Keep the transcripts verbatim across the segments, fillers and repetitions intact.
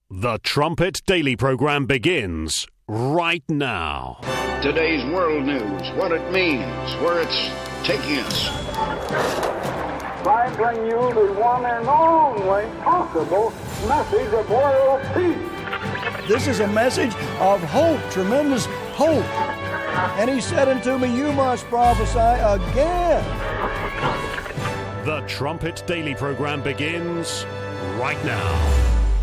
The Trumpet Daily Program begins right now. Today's world news, what it means, where it's taking us. I bring you the one and only possible message of world peace. This is a message of hope, tremendous hope. And he said unto me, you must prophesy again. The Trumpet Daily Program begins right now.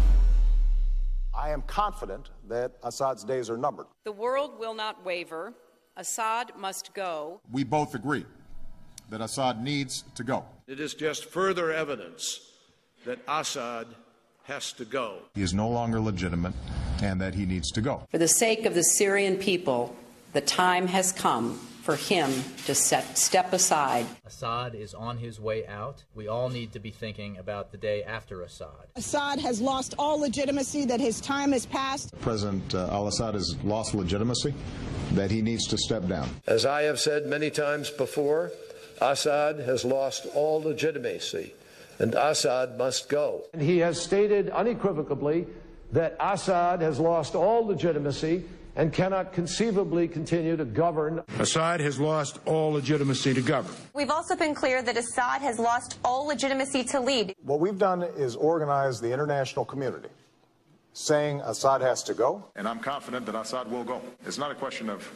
I am confident that Assad's days are numbered. The world will not waver. Assad must go. We both agree that Assad needs to go. It is just further evidence that Assad has to go. He is no longer legitimate and that he needs to go. For the sake of the Syrian people, the time has come for him to set, step aside. Assad is on his way out. We all need to be thinking about the day after Assad. Assad has lost all legitimacy, that his time has passed. President uh, al-Assad has lost legitimacy, that he needs to step down. As I have said many times before, Assad has lost all legitimacy, and Assad must go. And he has stated unequivocally that Assad has lost all legitimacy and cannot conceivably continue to govern. Assad has lost all legitimacy to govern. We've also been clear that Assad has lost all legitimacy to lead. What we've done is organize the international community, saying Assad has to go. And I'm confident that Assad will go. It's not a question of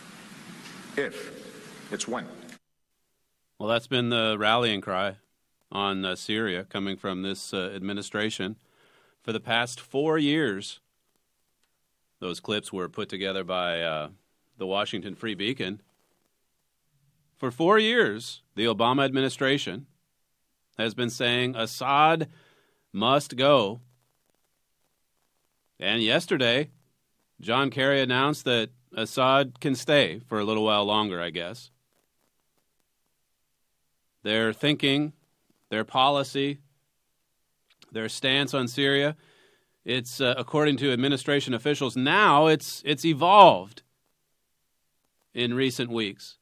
if, it's when. Well, that's been the rallying cry on uh, Syria coming from this uh, administration for the past four years. Those clips were put together by uh, the Washington Free Beacon. For four years, the Obama administration has been saying Assad must go. And yesterday, John Kerry announced that Assad can stay for a little while longer, I guess. Their thinking, their policy, their stance on Syria, it's, uh, according to administration officials, now it's it's evolved in recent weeks.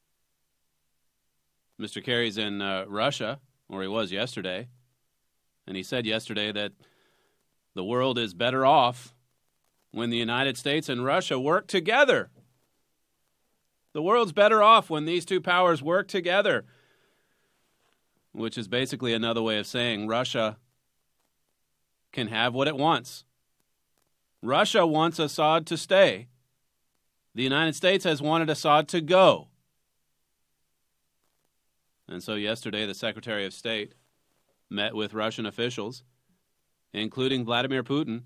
Mister Kerry's in uh, Russia, or he was yesterday, and he said yesterday that the world is better off when the United States and Russia work together. The world's better off when these two powers work together, which is basically another way of saying Russia can have what it wants. Russia wants Assad to stay. The United States has wanted Assad to go. And so yesterday, the Secretary of State met with Russian officials, including Vladimir Putin,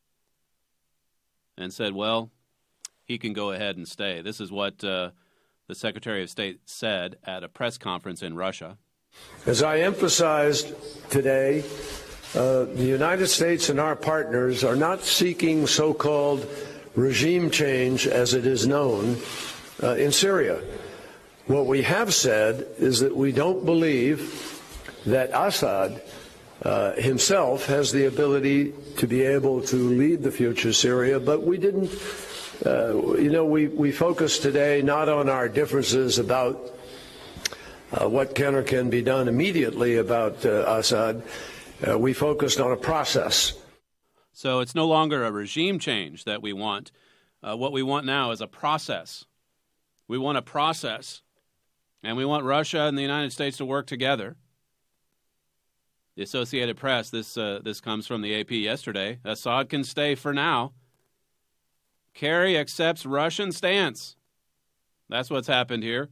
and said, well, he can go ahead and stay. This is what uh, the Secretary of State said at a press conference in Russia. As I emphasized today, Uh, the United States and our partners are not seeking so-called regime change, as it is known, uh, in Syria. What we have said is that we don't believe that Assad uh, himself has the ability to be able to lead the future Syria, but we didn't, uh, you know, we, we focused today not on our differences about uh, what can or can be done immediately about uh, Assad. Uh, we focused on a process. So it's no longer a regime change that we want. Uh, what we want now is a process. We want a process. And we want Russia and the United States to work together. The Associated Press, this uh, this comes from the A P yesterday. Assad can stay for now. Kerry accepts Russian stance. That's what's happened here.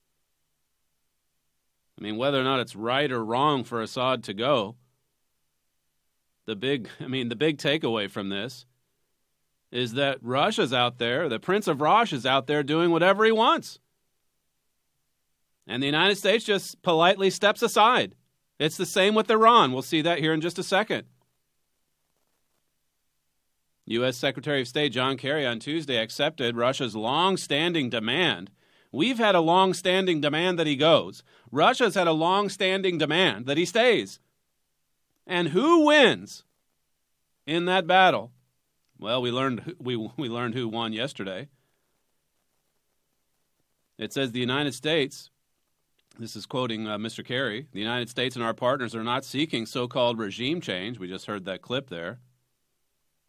I mean, whether or not it's right or wrong for Assad to go, The big, I mean, the big takeaway from this is that Russia's out there, the Prince of Rosh is out there doing whatever he wants. And the United States just politely steps aside. It's the same with Iran. We'll see that here in just a second. U S Secretary of State John Kerry on Tuesday accepted Russia's long-standing demand. We've had a long-standing demand that he goes. Russia's had a long-standing demand that he stays. And who wins in that battle? Well, we learned we we learned who won yesterday. It says the United States, this is quoting uh, Mister Kerry, the United States and our partners are not seeking so-called regime change. We just heard that clip there.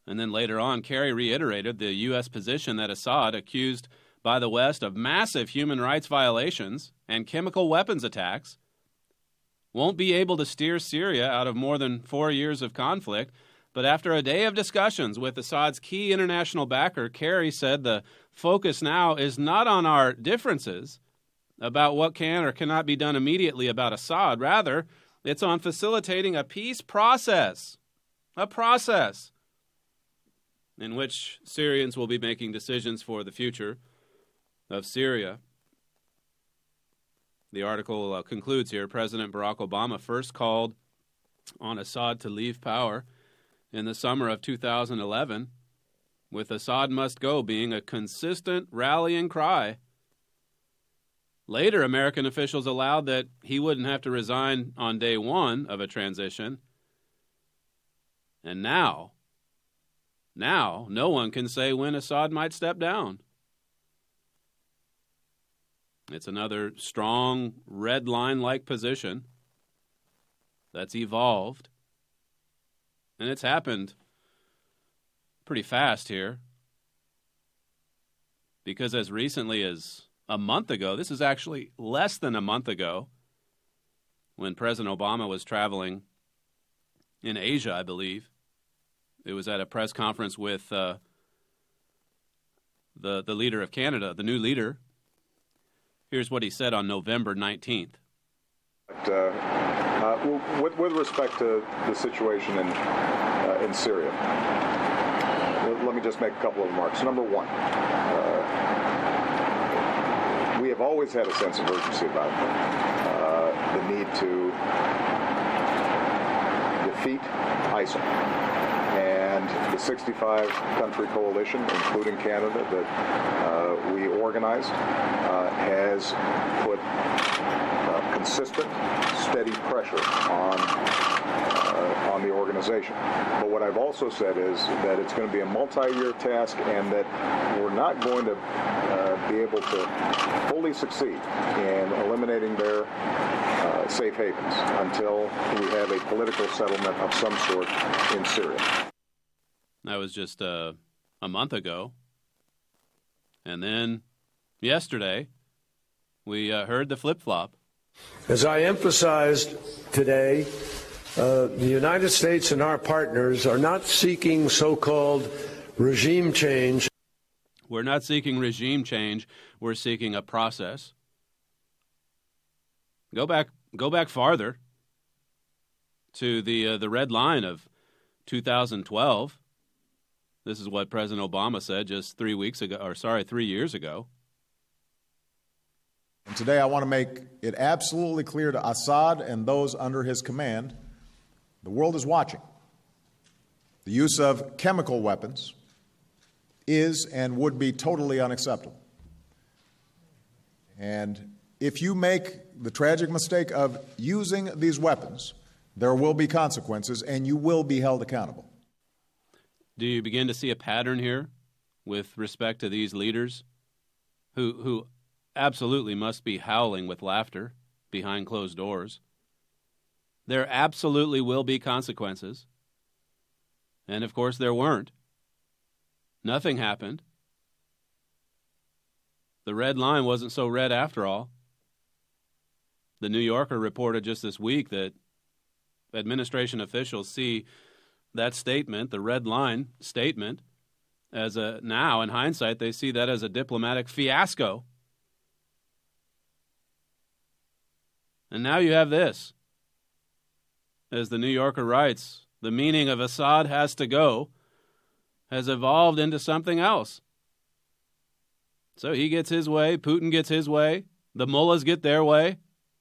And then later on, Kerry reiterated the U S position that Assad, accused by the West of massive human rights violations and chemical weapons attacks, won't be able to steer Syria out of more than four years of conflict. But after a day of discussions with Assad's key international backer, Kerry said the focus now is not on our differences about what can or cannot be done immediately about Assad. Rather, it's on facilitating a peace process, a process in which Syrians will be making decisions for the future of Syria. The article uh, concludes here. President Barack Obama first called on Assad to leave power in the summer of two thousand eleven, with Assad must go being a consistent rallying cry. Later, American officials allowed that he wouldn't have to resign on day one of a transition. And now, now, no one can say when Assad might step down. It's another strong red line-like position that's evolved. And it's happened pretty fast here. Because as recently as a month ago, this is actually less than a month ago, when President Obama was traveling in Asia, I believe. It was at a press conference with uh, the, the leader of Canada, the new leader. Here's what he said on November nineteenth. But, uh, uh, with, with respect to the situation in, uh, in Syria, let me just make a couple of remarks. Number one, uh, we have always had a sense of urgency about uh, the need to defeat ISIL. And the sixty-five country coalition, including Canada, that uh, we organized, uh, has put uh, consistent, steady pressure on uh, on the organization. But what I've also said is that it's going to be a multi-year task, and that we're not going to uh, be able to fully succeed in eliminating their uh, safe havens until we have a political settlement of some sort in Syria. That was just uh, a month ago. And then yesterday, we uh, heard the flip-flop. As I emphasized today, uh, the United States and our partners are not seeking so-called regime change. We're not seeking regime change. We're seeking a process. Go back, go back farther to the uh, the red line of two thousand twelve. This is what President Obama said just three weeks ago, or sorry, three years ago. And today I want to make it absolutely clear to Assad and those under his command, the world is watching. The use of chemical weapons is and would be totally unacceptable. And if you make the tragic mistake of using these weapons, there will be consequences and you will be held accountable. Do you begin to see a pattern here with respect to these leaders who who absolutely must be howling with laughter behind closed doors? There absolutely will be consequences. And, of course, there weren't. Nothing happened. The red line wasn't so red after all. The New Yorker reported just this week that administration officials see that statement, the red line statement, as a, now in hindsight, they see that as a diplomatic fiasco. And now you have this. As the New Yorker writes, the meaning of Assad has to go has evolved into something else. So he gets his way, Putin gets his way, the mullahs get their way.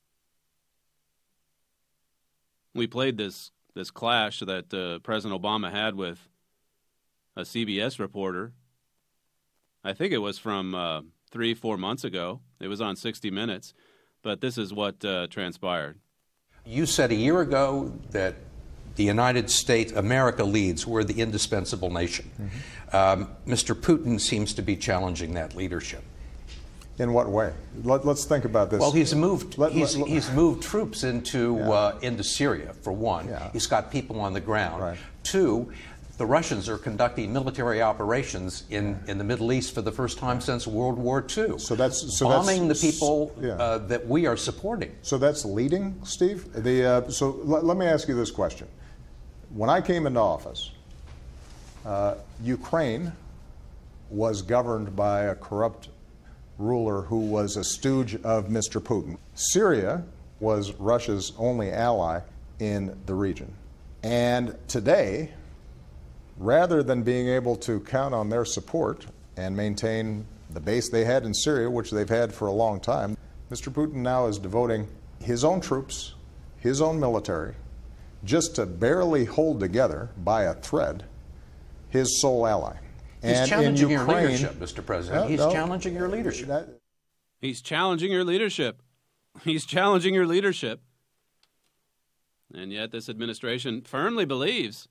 We played this this clash that uh, President Obama had with a C B S reporter. I think it was from uh, three, four months ago. It was on sixty minutes, but this is what uh, transpired. You said a year ago that the United States, America leads, we're the indispensable nation. Mm-hmm. um, Mister Putin seems to be challenging that leadership. In what way? Let, let's think about this. Well, he's moved. Let, he's, let, let, he's moved troops into yeah. uh, into Syria for one. Yeah. He's got people on the ground. Right. Two, the Russians are conducting military operations in, in the Middle East for the first time since World War Two. So that's so bombing that's, the people yeah. uh, that we are supporting. So that's leading, Steve. The uh, so l- let me ask you this question: when I came into office, uh, Ukraine was governed by a corrupt ruler who was a stooge of Mister Putin. Syria was Russia's only ally in the region, and today, rather than being able to count on their support and maintain the base they had in Syria, which they've had for a long time, Mister Putin now is devoting his own troops, his own military, just to barely hold together by a thread his sole ally. He's and challenging in Ukraine, your leadership, Mister President. No, He's no, challenging your leadership. That, He's challenging your leadership. He's challenging your leadership. And yet this administration firmly believes,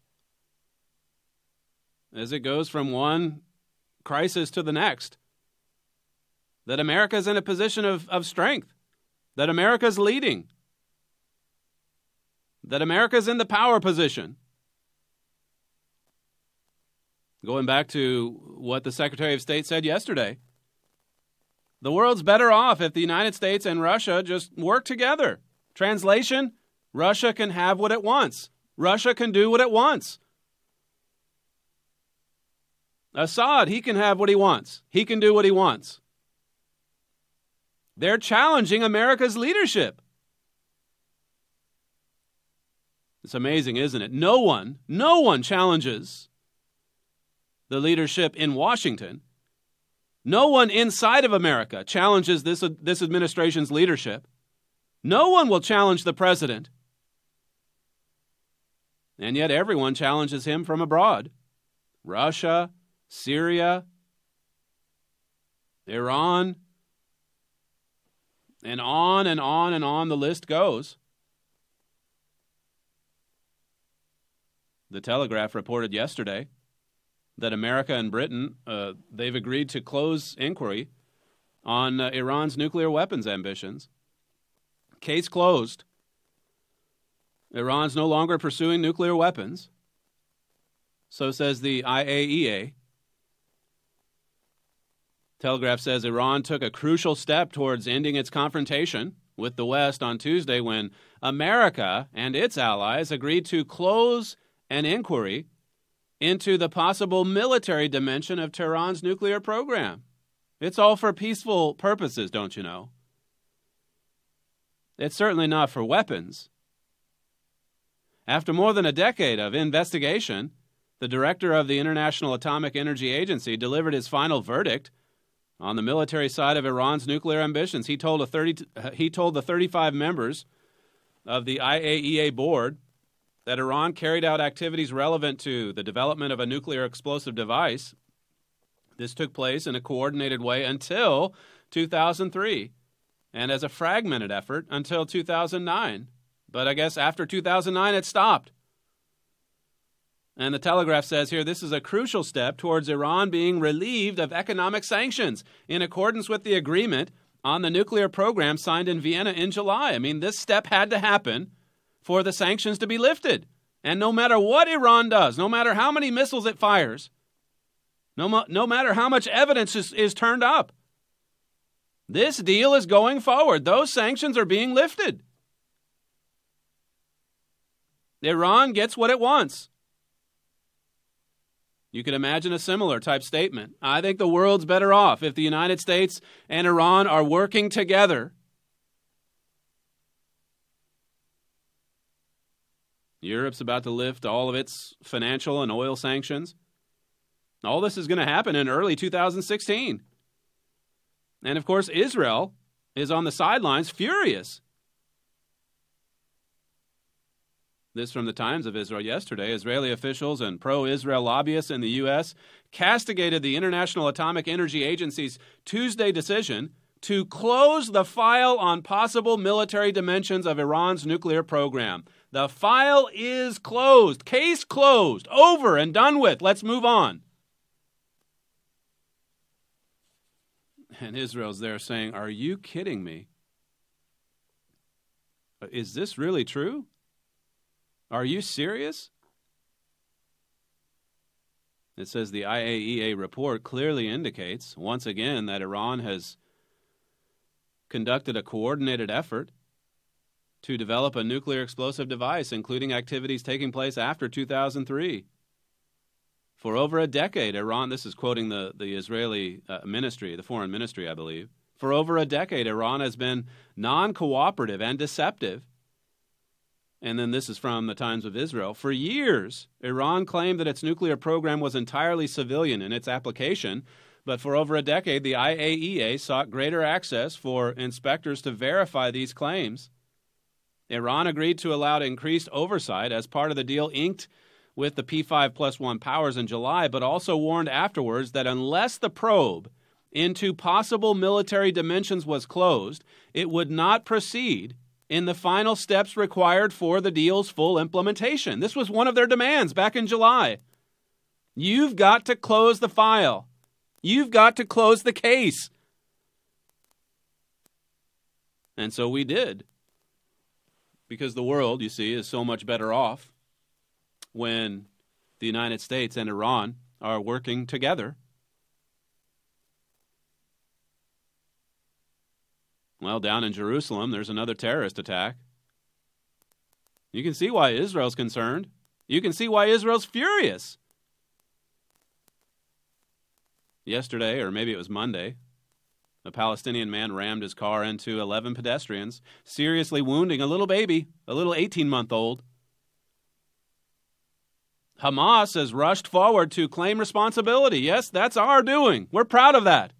as it goes from one crisis to the next, that America's in a position of, of strength, that America's leading, that America's in the power position. Going back to what the Secretary of State said yesterday, the world's better off if the United States and Russia just work together. Translation, Russia can have what it wants. Russia can do what it wants. Assad, he can have what he wants. He can do what he wants. They're challenging America's leadership. It's amazing, isn't it? No one, no one challenges the leadership in Washington. No one inside of America challenges this, this administration's leadership. No one will challenge the president. And yet everyone challenges him from abroad. Russia, Syria, Iran, and on and on and on the list goes. The Telegraph reported yesterday that America and Britain, uh, they've agreed to close inquiry on uh, Iran's nuclear weapons ambitions. Case closed. Iran's no longer pursuing nuclear weapons. So says the I A E A. Telegraph says Iran took a crucial step towards ending its confrontation with the West on Tuesday when America and its allies agreed to close an inquiry into the possible military dimension of Tehran's nuclear program. It's all for peaceful purposes, don't you know? It's certainly not for weapons. After more than a decade of investigation, the director of the International Atomic Energy Agency delivered his final verdict on the military side of Iran's nuclear ambitions. He told, a thirty, he told the thirty-five members of the I A E A board that Iran carried out activities relevant to the development of a nuclear explosive device. This took place in a coordinated way until two thousand three, and as a fragmented effort until two thousand nine. But I guess after two thousand nine, it stopped. And the Telegraph says here, this is a crucial step towards Iran being relieved of economic sanctions in accordance with the agreement on the nuclear program signed in Vienna in July. I mean, this step had to happen for the sanctions to be lifted. And no matter what Iran does, no matter how many missiles it fires, no, mo- no matter how much evidence is, is turned up, this deal is going forward. Those sanctions are being lifted. Iran gets what it wants. You can imagine a similar type statement. I think the world's better off if the United States and Iran are working together. Europe's about to lift all of its financial and oil sanctions. All this is going to happen in early two thousand sixteen. And of course, Israel is on the sidelines, furious. This from the Times of Israel yesterday. Israeli officials and pro-Israel lobbyists in the U S castigated the International Atomic Energy Agency's Tuesday decision to close the file on possible military dimensions of Iran's nuclear program. The file is closed. Case closed. Over and done with. Let's move on. And Israel's there saying, are you kidding me? Is this really true? Are you serious? It says the I A E A report clearly indicates, once again, that Iran has conducted a coordinated effort to develop a nuclear explosive device, including activities taking place after two thousand three. For over a decade, Iran, this is quoting the, the Israeli uh, ministry, the foreign ministry, I believe. For over a decade, Iran has been non-cooperative and deceptive. And then this is from the Times of Israel. For years, Iran claimed that its nuclear program was entirely civilian in its application, but for over a decade, the I A E A sought greater access for inspectors to verify these claims. Iran agreed to allow increased oversight as part of the deal inked with the P five plus one powers in July, but also warned afterwards that unless the probe into possible military dimensions was closed, it would not proceed in the final steps required for the deal's full implementation. This was one of their demands back in July. You've got to close the file. You've got to close the case. And so we did. Because the world, you see, is so much better off when the United States and Iran are working together. Well, down in Jerusalem, there's another terrorist attack. You can see why Israel's concerned. You can see why Israel's furious. Yesterday, or maybe it was Monday, a Palestinian man rammed his car into eleven pedestrians, seriously wounding a little baby, a little eighteen-month-old. Hamas has rushed forward to claim responsibility. Yes, that's our doing. We're proud of that.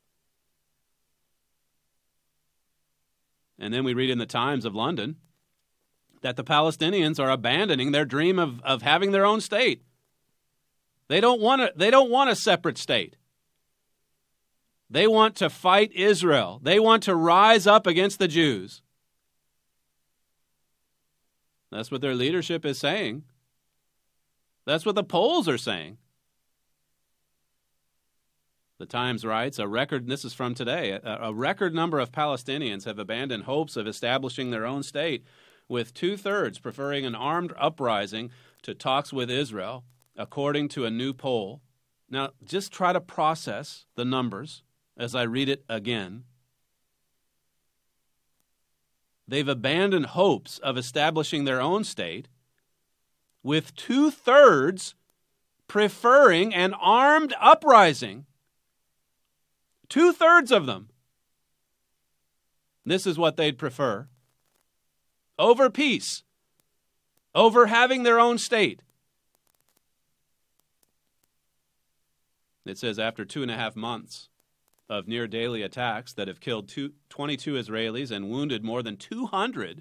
And then we read in the Times of London that the Palestinians are abandoning their dream of, of having their own state. They don't want a, they don't want a separate state. They want to fight Israel. They want to rise up against the Jews. That's what their leadership is saying. That's what the polls are saying. The Times writes, a record, this is from today, a, a record number of Palestinians have abandoned hopes of establishing their own state, with two-thirds preferring an armed uprising to talks with Israel, according to a new poll. Now, just try to process the numbers as I read it again. They've abandoned hopes of establishing their own state, with two-thirds preferring an armed uprising. Two-thirds of them. This is what they'd prefer. Over peace. Over having their own state. It says after two and a half months of near-daily attacks that have killed two, twenty-two Israelis and wounded more than two hundred,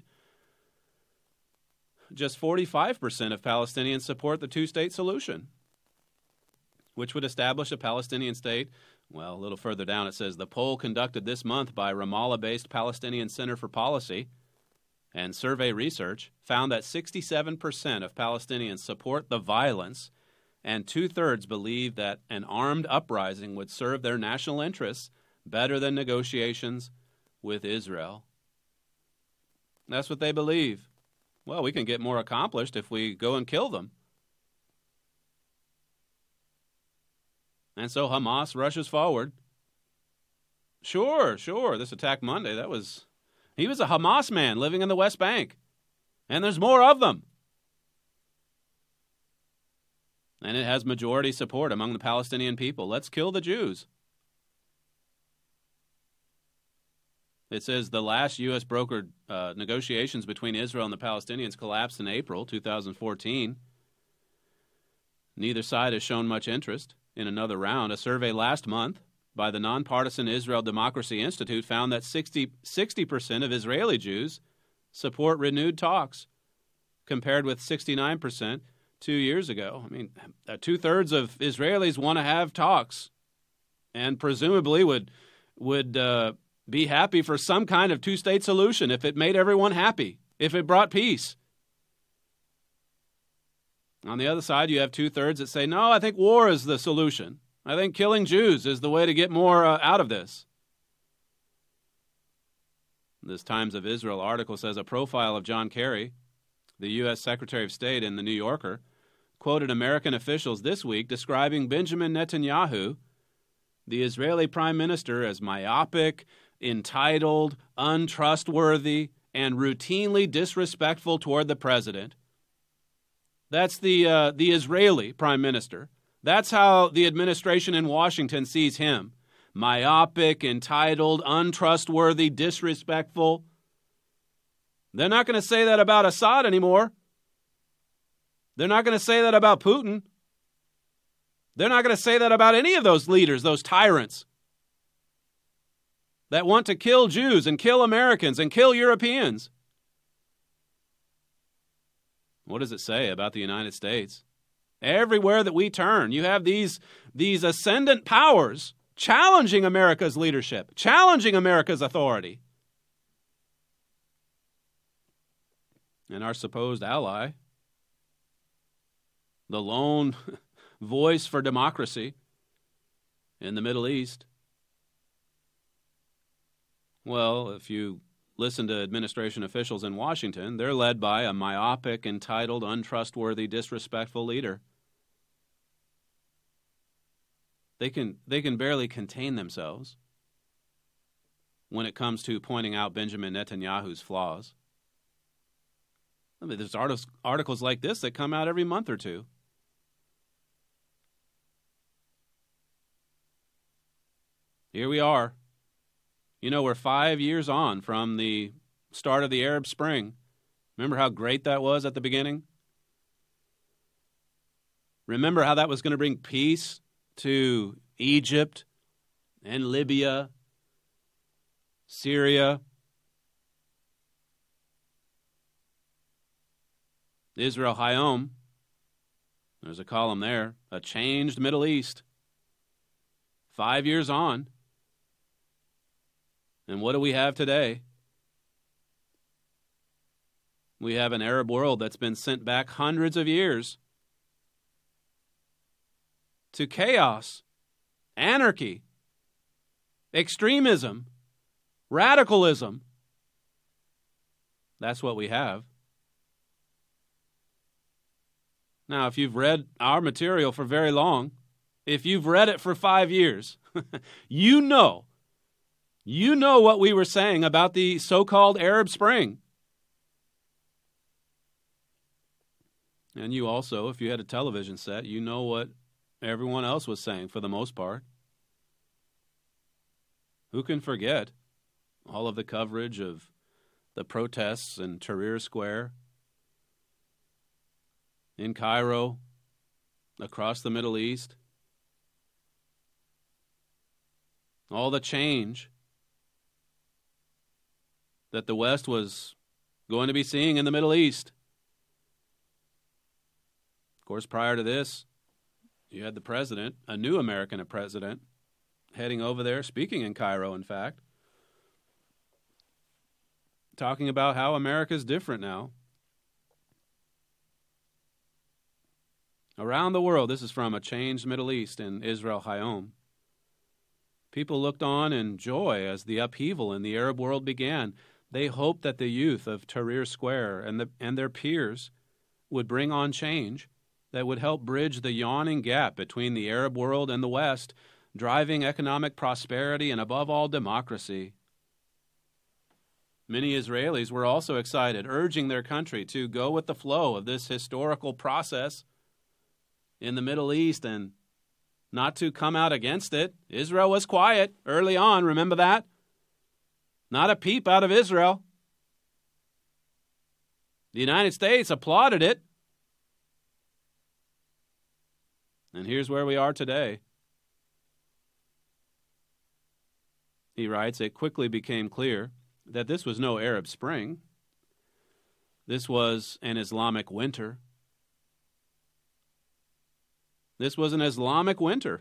just forty-five percent of Palestinians support the two-state solution, which would establish a Palestinian state. Well, a little further down it says, the poll conducted this month by Ramallah-based Palestinian Center for Policy and Survey Research found that sixty-seven percent of Palestinians support the violence, and two-thirds believe that an armed uprising would serve their national interests better than negotiations with Israel. That's what they believe. Well, we can get more accomplished if we go and kill them. And so Hamas rushes forward. Sure, sure, this attack Monday, that was, he was a Hamas man living in the West Bank. And there's more of them. And it has majority support among the Palestinian people. Let's kill the Jews. It says the last U S brokered uh, negotiations between Israel and the Palestinians collapsed in April two thousand fourteen. Neither side has shown much interest in another round. A survey last month by the nonpartisan Israel Democracy Institute found that sixty percent of Israeli Jews support renewed talks, compared with sixty-nine percent two years ago. I mean, two-thirds of Israelis want to have talks and presumably would would uh, be happy for some kind of two-state solution if it made everyone happy, if it brought peace. On the other side, you have two-thirds that say, no, I think war is the solution. I think killing Jews is the way to get more uh, out of this. This Times of Israel article says a profile of John Kerry, the U S Secretary of State in the New Yorker, quoted American officials this week describing Benjamin Netanyahu, the Israeli prime minister, as myopic, entitled, untrustworthy, and routinely disrespectful toward the president. That's the uh, the Israeli prime minister. That's how the administration in Washington sees him. Myopic, entitled, untrustworthy, disrespectful. They're not going to say that about Assad anymore. They're not going to say that about Putin. They're not going to say that about any of those leaders, those tyrants that want to kill Jews and kill Americans and kill Europeans. What does it say about the United States? Everywhere that we turn, you have these, these ascendant powers challenging America's leadership, challenging America's authority. And our supposed ally, the lone voice for democracy in the Middle East. Well, if you listen to administration officials in Washington, they're led by a myopic, entitled, untrustworthy, disrespectful leader. They can they can barely contain themselves when it comes to pointing out Benjamin Netanyahu's flaws. I mean, there's articles, articles like this that come out every month or two. Here we are. You know, we're five years on from the start of the Arab Spring. Remember how great that was at the beginning? Remember how that was going to bring peace to Egypt and Libya, Syria, Israel Hayom. There's a column there. A changed Middle East. Five years on. And what do we have today? We have an Arab world that's been sent back hundreds of years to chaos, anarchy, extremism, radicalism. That's what we have. Now, if you've read our material for very long, if you've read it for five years, you know, you know what we were saying about the so-called Arab Spring. And you also, if you had a television set, you know what everyone else was saying for the most part. Who can forget all of the coverage of the protests in Tahrir Square, in Cairo, across the Middle East? All the change that the West was going to be seeing in the Middle East. Of course, prior to this, you had the president, a new American president, heading over there, speaking in Cairo, in fact, talking about how America's different now. Around the world, this is from A Changed Middle East in Israel Hayom. People looked on in joy as the upheaval in the Arab world began. They hoped that the youth of Tahrir Square and, the, and their peers would bring on change that would help bridge the yawning gap between the Arab world and the West, driving economic prosperity and, above all, democracy. Many Israelis were also excited, urging their country to go with the flow of this historical process in the Middle East and not to come out against it. Israel was quiet early on, remember that? Not a peep out of Israel. The United States applauded it. And here's where we are today. He writes, it quickly became clear that this was no Arab Spring. This was an Islamic winter. This was an Islamic winter.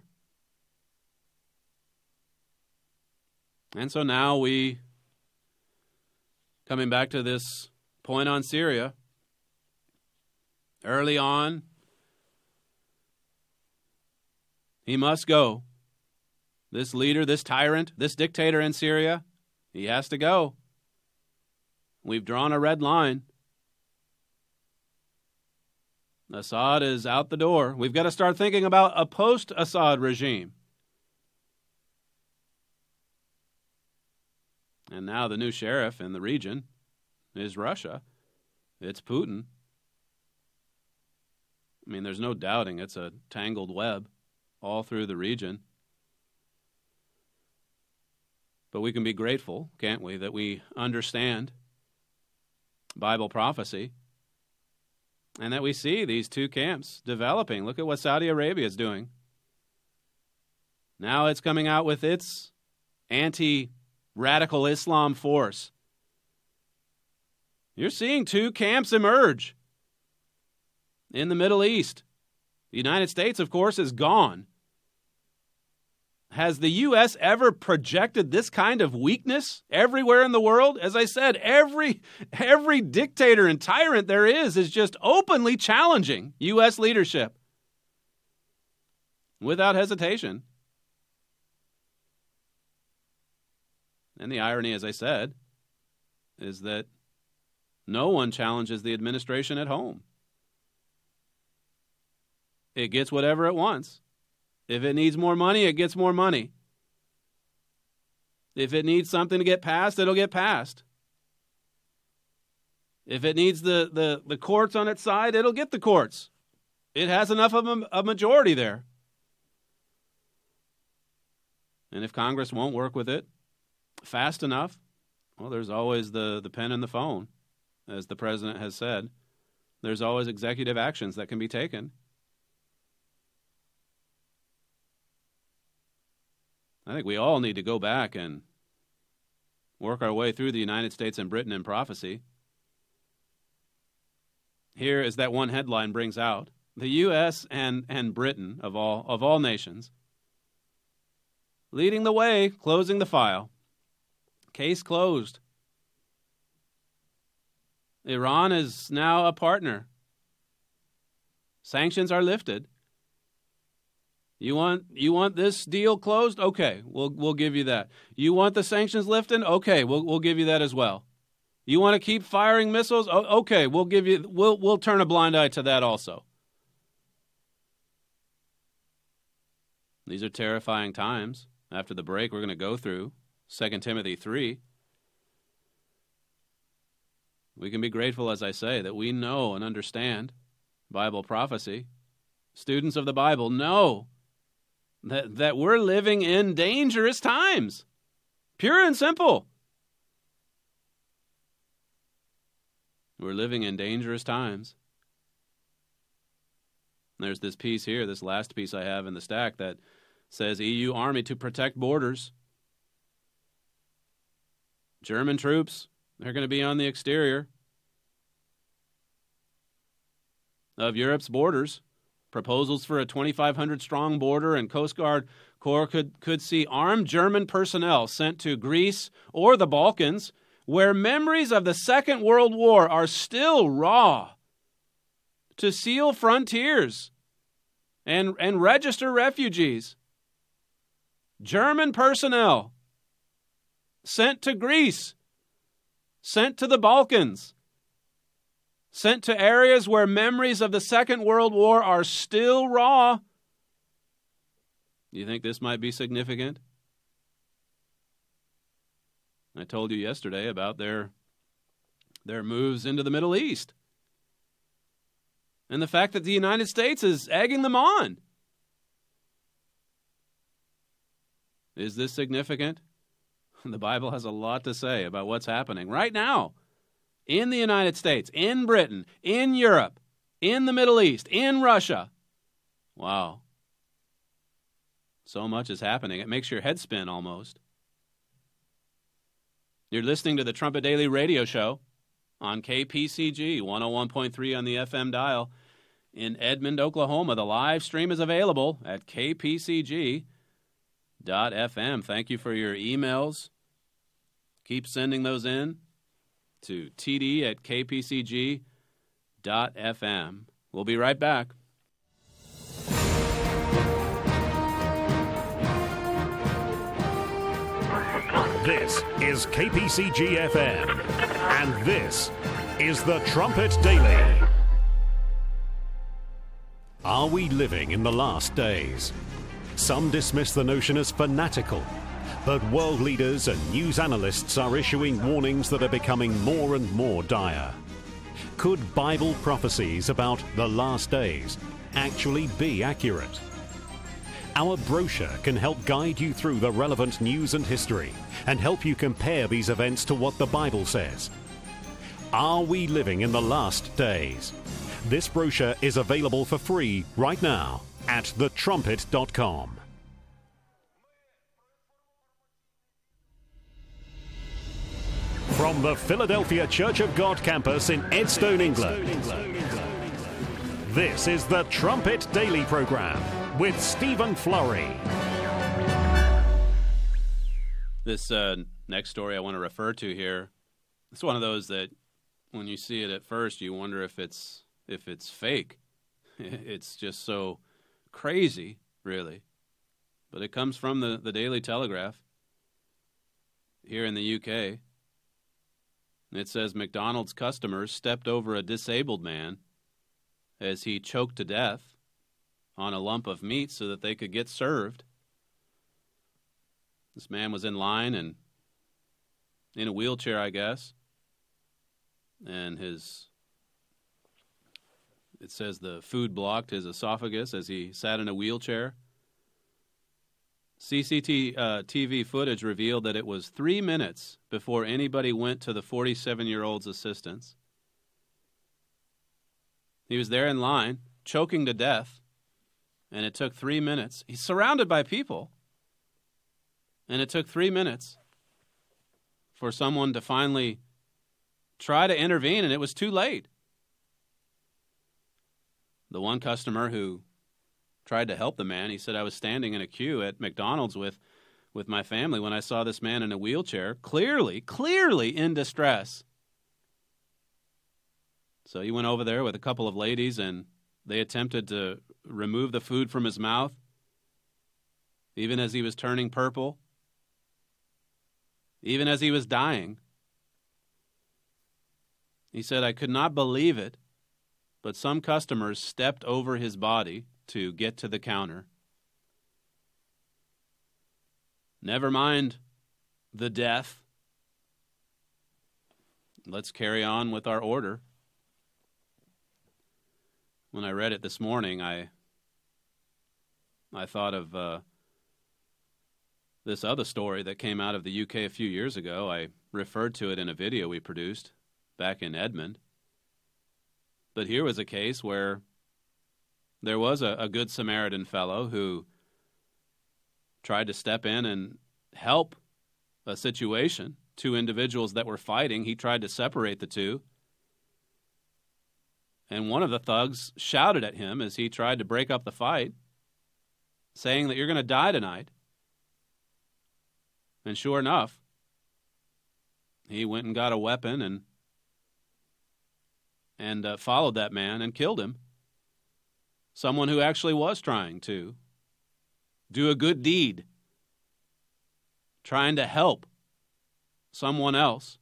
And so now we, coming back to this point on Syria, early on, he must go. This leader, this tyrant, this dictator in Syria, he has to go. We've drawn a red line. Assad is out the door. We've got to start thinking about a post-Assad regime. And now the new sheriff in the region is Russia. It's Putin. I mean, there's no doubting it's a tangled web all through the region. But we can be grateful, can't we, that we understand Bible prophecy and that we see these two camps developing. Look at what Saudi Arabia is doing. Now it's coming out with its anti-radical Islam force. You're seeing two camps emerge in the Middle East. The United States, of course, is gone. Has the U S ever projected this kind of weakness everywhere in the world? As I said, every every dictator and tyrant there is is just openly challenging U S leadership without hesitation. And the irony, as I said, is that no one challenges the administration at home. It gets whatever it wants. If it needs more money, it gets more money. If it needs something to get passed, it'll get passed. If it needs the, the, the courts on its side, it'll get the courts. It has enough of a, a majority there. And if Congress won't work with it fast enough, well, there's always the, the pen and the phone, as the president has said. There's always executive actions that can be taken. I think we all need to go back and work our way through the United States and Britain in prophecy. Here is that one headline brings out. The U S and, and Britain, of all, of all nations, leading the way, closing the file. Case closed. Iran is now a partner. Sanctions are lifted. You want you want this deal closed? Okay, we'll we'll give you that. You want the sanctions lifted? Okay, we'll we'll give you that as well. You want to keep firing missiles? O- okay, we'll give you we'll we'll turn a blind eye to that also. These are terrifying times. After the break, we're going to go through Second Timothy three. We can be grateful, as I say, that we know and understand Bible prophecy. Students of the Bible know That, that we're living in dangerous times. Pure and simple. We're living in dangerous times. There's this piece here, this last piece I have in the stack that says E U Army to protect borders. German troops, they're going to be on the exterior of Europe's borders. Proposals for a twenty-five hundred strong border and Coast Guard Corps could, could see armed German personnel sent to Greece or the Balkans, where memories of the Second World War are still raw, to seal frontiers and, and register refugees. German personnel sent to Greece, sent to the Balkans, sent to areas where memories of the Second World War are still raw. Do you think this might be significant? I told you yesterday about their, their moves into the Middle East and the fact that the United States is egging them on. Is this significant? The Bible has a lot to say about what's happening right now. In the United States, in Britain, in Europe, in the Middle East, in Russia. Wow. So much is happening. It makes your head spin almost. You're listening to the Trumpet Daily Radio Show on K P C G one oh one point three on the F M dial in Edmond, Oklahoma. The live stream is available at k p c g dot f m. Thank you for your emails. Keep sending those in to t d at k p c g dot f m. We'll be right back. This is K P C G F M, and this is the Trumpet Daily. Are we living in the last days? Some dismiss the notion as fanatical, but world leaders and news analysts are issuing warnings that are becoming more and more dire. Could Bible prophecies about the last days actually be accurate? Our brochure can help guide you through the relevant news and history and help you compare these events to what the Bible says. Are we living in the last days? This brochure is available for free right now at the trumpet dot com. From the Philadelphia Church of God campus in Edstone, England, this is the Trumpet Daily Program with Stephen Flurry. This uh, next story I want to refer to here, it's one of those that when you see it at first, you wonder if it's if it's fake. It's just so crazy, really. But it comes from the, the Daily Telegraph here in the U K. It says McDonald's customers stepped over a disabled man as he choked to death on a lump of meat so that they could get served. This man was in line and in a wheelchair, I guess. And his, it says the food blocked his esophagus as he sat in a wheelchair. C C T V footage revealed that it was three minutes before anybody went to the forty-seven-year-old's assistance. He was there in line, choking to death, and it took three minutes. He's surrounded by people, and it took three minutes for someone to finally try to intervene, and it was too late. The one customer who tried to help the man, he said, I was standing in a queue at McDonald's with, with my family when I saw this man in a wheelchair, clearly, clearly in distress. So he went over there with a couple of ladies, and they attempted to remove the food from his mouth, even as he was turning purple, even as he was dying. He said, I could not believe it, but some customers stepped over his body to get to the counter. Never mind the death. Let's carry on with our order. When I read it this morning, I I thought of uh, this other story that came out of the U K a few years ago. I referred to it in a video we produced back in Edmond. But here was a case where there was a, a good Samaritan fellow who tried to step in and help a situation. Two individuals that were fighting, he tried to separate the two. And one of the thugs shouted at him as he tried to break up the fight, saying that you're going to die tonight. And sure enough, he went and got a weapon and and uh, followed that man and killed him. Someone who actually was trying to do a good deed, trying to help someone else.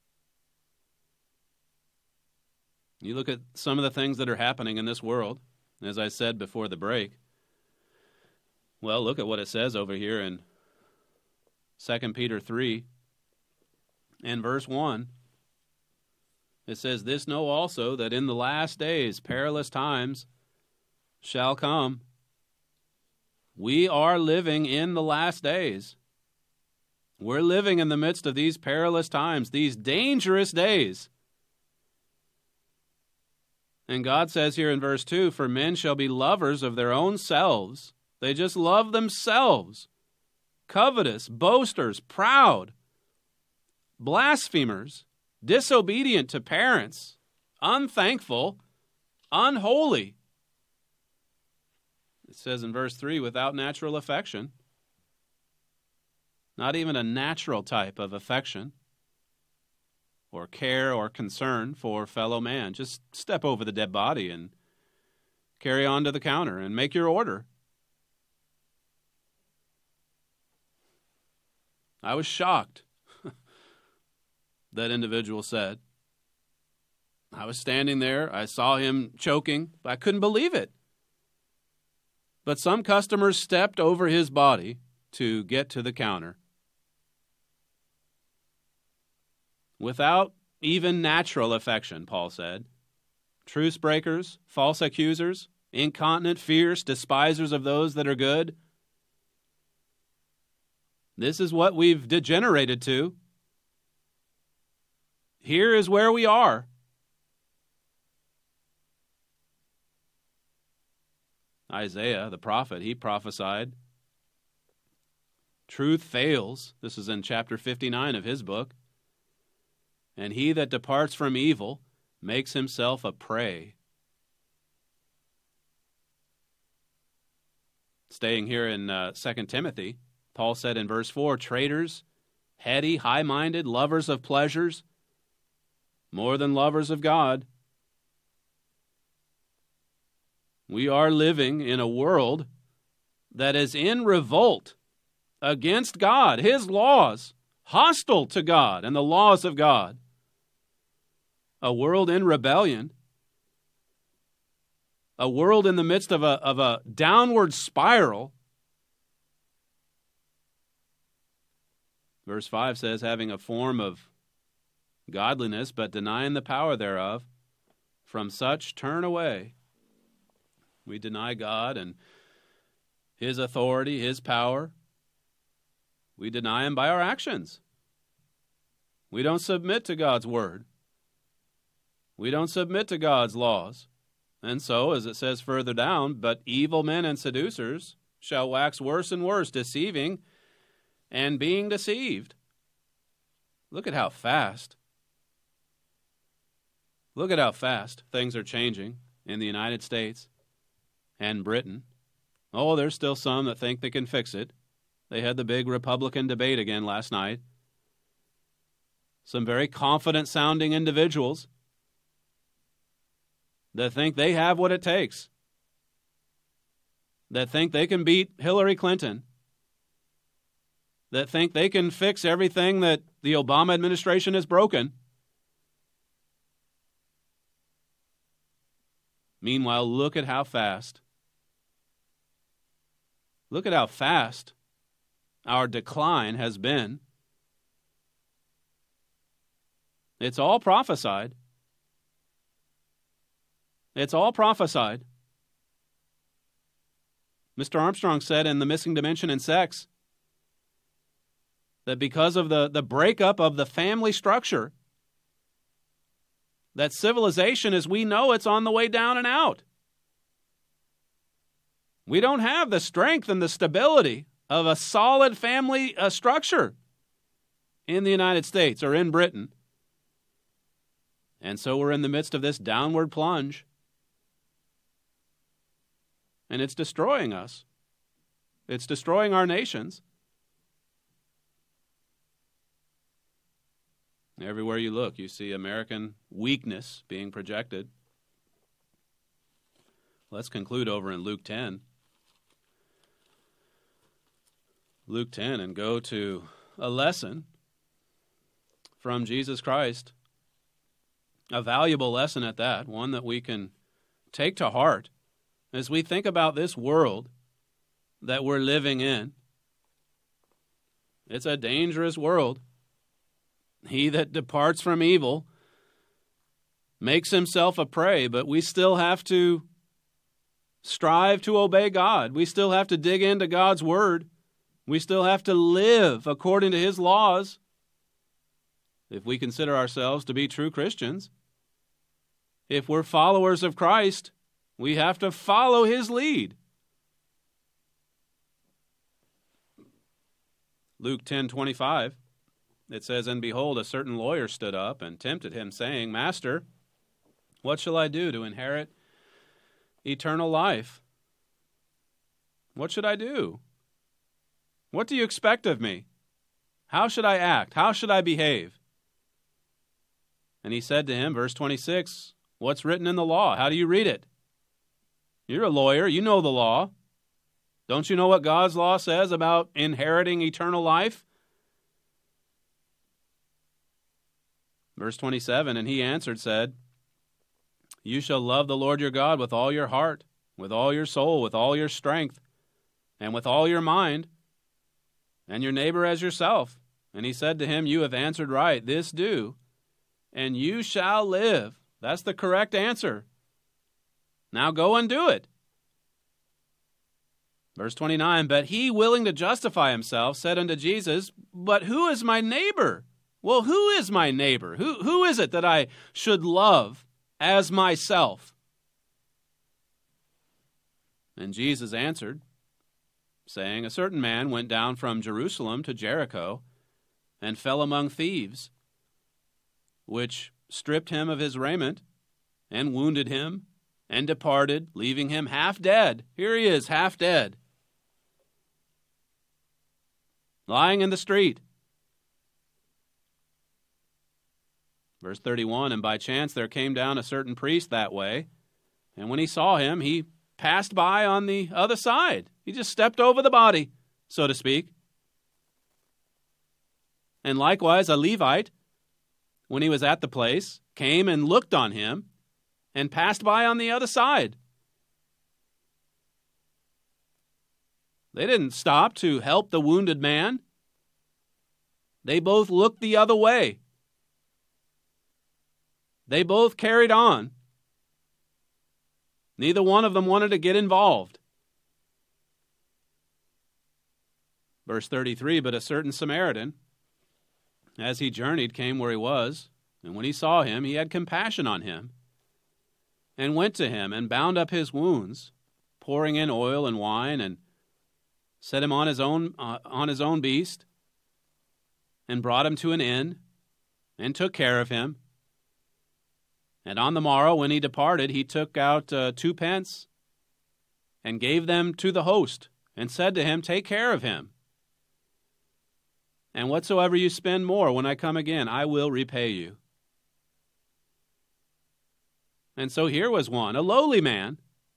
You look at some of the things that are happening in this world, as I said before the break. Well, look at what it says over here in Second Peter three and verse one. It says, this know also that in the last days perilous times shall come. We are living in the last days. We're living in the midst of these perilous times, these dangerous days. And God says here in verse two, for men shall be lovers of their own selves. They just love themselves. Covetous, boasters, proud, blasphemers, disobedient to parents, unthankful, unholy. It says in verse three, without natural affection. Not even a natural type of affection or care or concern for fellow man. Just step over the dead body and carry on to the counter and make your order. I was shocked, that individual said. I was standing there. I saw him choking, but I couldn't believe it. But some customers stepped over his body to get to the counter without even natural affection, Paul said. Truce breakers, false accusers, incontinent, fierce, despisers of those that are good. This is what we've degenerated to. Here is where we are. Isaiah, the prophet, he prophesied. Truth fails. This is in chapter fifty-nine of his book. And he that departs from evil makes himself a prey. Staying here in uh, Second Timothy, Paul said in verse four, traitors, heady, high-minded, lovers of pleasures, more than lovers of God. We are living in a world that is in revolt against God, his laws, hostile to God and the laws of God. A world in rebellion. A world in the midst of a, of a downward spiral. Verse five says, having a form of godliness, but denying the power thereof, from such turn away. We deny God and his authority, his power. We deny him by our actions. We don't submit to God's word. We don't submit to God's laws. And so, as it says further down, but evil men and seducers shall wax worse and worse, deceiving and being deceived. Look at how fast. Look at how fast things are changing in the United States and Britain. Oh, there's still some that think they can fix it. They had the big Republican debate again last night. Some very confident-sounding individuals that think they have what it takes, that think they can beat Hillary Clinton, that think they can fix everything that the Obama administration has broken. Meanwhile, look at how fast, look at how fast our decline has been. It's all prophesied. It's all prophesied. Mister Armstrong said in The Missing Dimension in Sex that because of the, the breakup of the family structure, that civilization as we know it's on the way down and out. We don't have the strength and the stability of a solid family uh, structure in the United States or in Britain. And so we're in the midst of this downward plunge. And it's destroying us. It's destroying our nations. Everywhere you look, you see American weakness being projected. Let's conclude over in Luke ten. Luke ten, and go to a lesson from Jesus Christ. A valuable lesson at that, one that we can take to heart as we think about this world that we're living in. It's a dangerous world. He that departs from evil makes himself a prey, but we still have to strive to obey God. We still have to dig into God's word. We still have to live according to his laws if we consider ourselves to be true Christians. If we're followers of Christ, we have to follow his lead. Luke ten twenty-five, it says, and behold, a certain lawyer stood up and tempted him, saying, Master, what shall I do to inherit eternal life? What should I do? What do you expect of me? How should I act? How should I behave? And he said to him, verse twenty-six, what's written in the law? How do you read it? You're a lawyer. You know the law. Don't you know what God's law says about inheriting eternal life? Verse twenty-seven, and he answered, said, you shall love the Lord your God with all your heart, with all your soul, with all your strength, and with all your mind, and your neighbor as yourself. And he said to him, you have answered right. This do, and you shall live. That's the correct answer. Now go and do it. Verse twenty-nine, but he, willing to justify himself, said unto Jesus, but who is my neighbor? Well, who is my neighbor? Who, who is it that I should love as myself? And Jesus answered, saying, a certain man went down from Jerusalem to Jericho, and fell among thieves, which stripped him of his raiment, and wounded him, and departed, leaving him half dead. Here he is, half dead, lying in the street. Verse thirty-one, and by chance there came down a certain priest that way, and when he saw him, he passed by on the other side. He just stepped over the body, so to speak. And likewise a Levite, when he was at the place, came and looked on him, and passed by on the other side. They didn't stop to help the wounded man. They both looked the other way. They both carried on. Neither one of them wanted to get involved. Verse thirty-three, but a certain Samaritan, as he journeyed, came where he was, and when he saw him, he had compassion on him, and went to him, and bound up his wounds, pouring in oil and wine, and set him on his own uh, on his own beast, and brought him to an inn, and took care of him. And on the morrow, when he departed, he took out uh, two pence, and gave them to the host, and said to him, take care of him. And whatsoever you spend more, when I come again, I will repay you. And so here was one, a lowly man,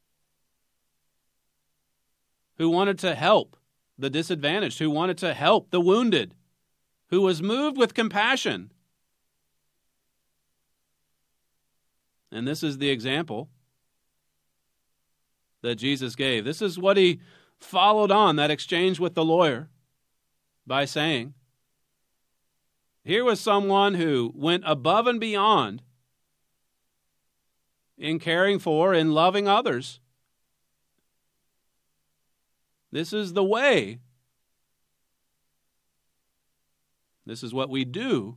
who wanted to help the disadvantaged, who wanted to help the wounded, who was moved with compassion. And this is the example that Jesus gave. This is what he followed on that exchange with the lawyer by saying, here was someone who went above and beyond in caring for and loving others. This is the way. This is what we do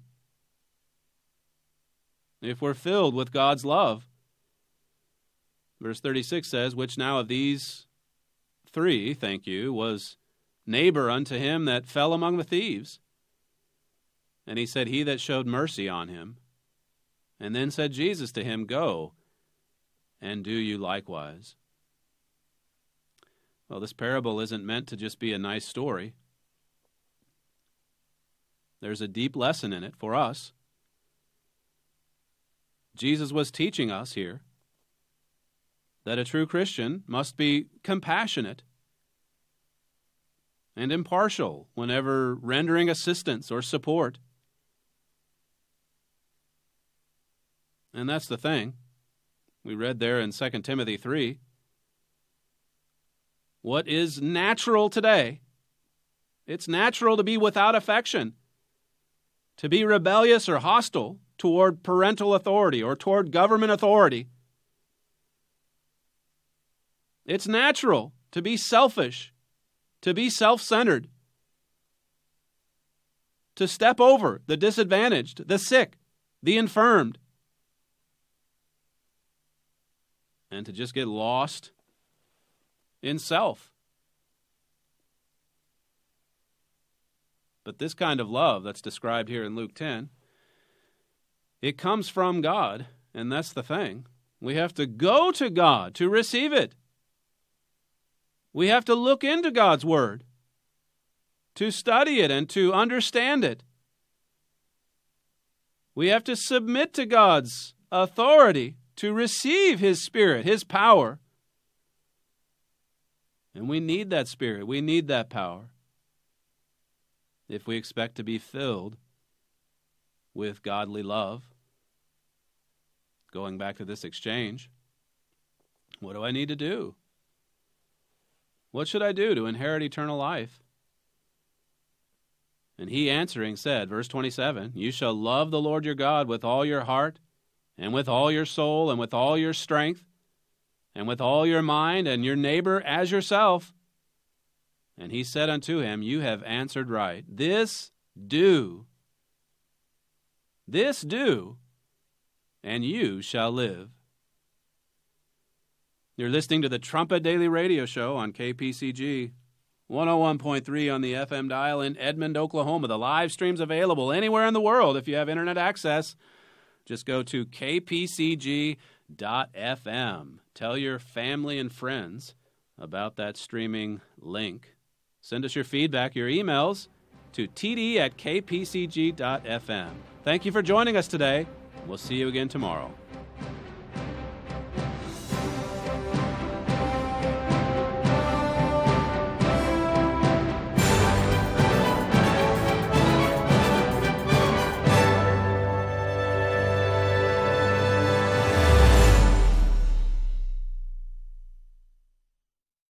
if we're filled with God's love. Verse thirty-six says, which now of these three, thank you, was neighbor unto him that fell among the thieves. And he said, he that showed mercy on him. And then said Jesus to him, go, and do you likewise. Well, this parable isn't meant to just be a nice story. There's a deep lesson in it for us. Jesus was teaching us here that a true Christian must be compassionate and impartial whenever rendering assistance or support. And that's the thing. We read there in Second Timothy three. What is natural today? It's natural to be without affection, to be rebellious or hostile toward parental authority or toward government authority. It's natural to be selfish, to be self-centered, to step over the disadvantaged, the sick, the infirmed, and to just get lost in self. But this kind of love that's described here in Luke ten, it comes from God, and that's the thing. We have to go to God to receive it. We have to look into God's Word, to study it and to understand it. We have to submit to God's authority to receive His Spirit, His power. And we need that Spirit. We need that power if we expect to be filled with godly love. Going back to this exchange, what do I need to do? What should I do to inherit eternal life? And he answering said, verse twenty-seven, You shall love the Lord your God with all your heart, and with all your soul, and with all your strength, and with all your mind, and your neighbor as yourself. And he said unto him, You have answered right. This do, this do, and you shall live. You're listening to the Trumpet Daily Radio Show on K P C G, one oh one point three on the F M dial in Edmond, Oklahoma. The live stream's available anywhere in the world if you have internet access. Just go to k p c g dot f m. Tell your family and friends about that streaming link. Send us your feedback, your emails, to t d at k p c g dot f m. Thank you for joining us today. We'll see you again tomorrow.